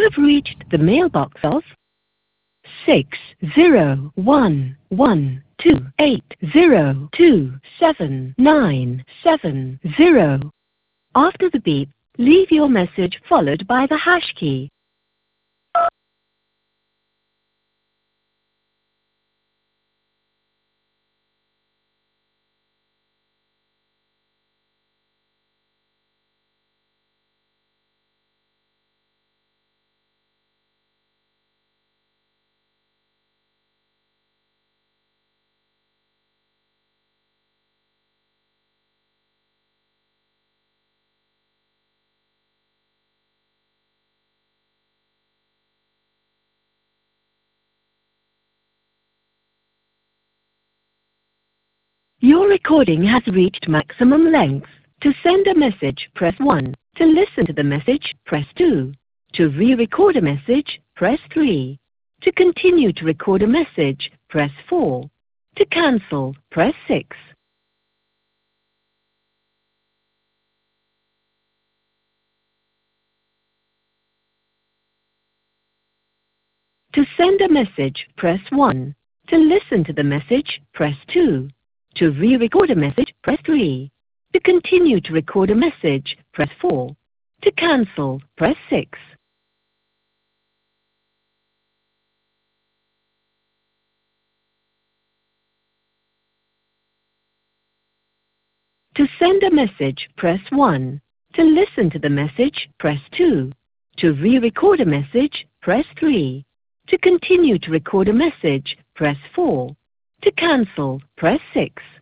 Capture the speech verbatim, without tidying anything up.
have reached the mailbox of six zero one one two eight zero two seven nine seven zero. After the beep, leave your message followed by the hash key. Your recording has reached maximum length. To send a message, press one. To listen to the message, press two. To re-record a message, press three. To continue to record a message, press four. To cancel, press six. To send a message, press one. To listen to the message, press two. To re-record a message, press three. To continue to record a message, press four. To cancel, press six. To send a message, press one. To listen to the message, press two. To re-record a message, press three. To continue to record a message, press four. To cancel, press six.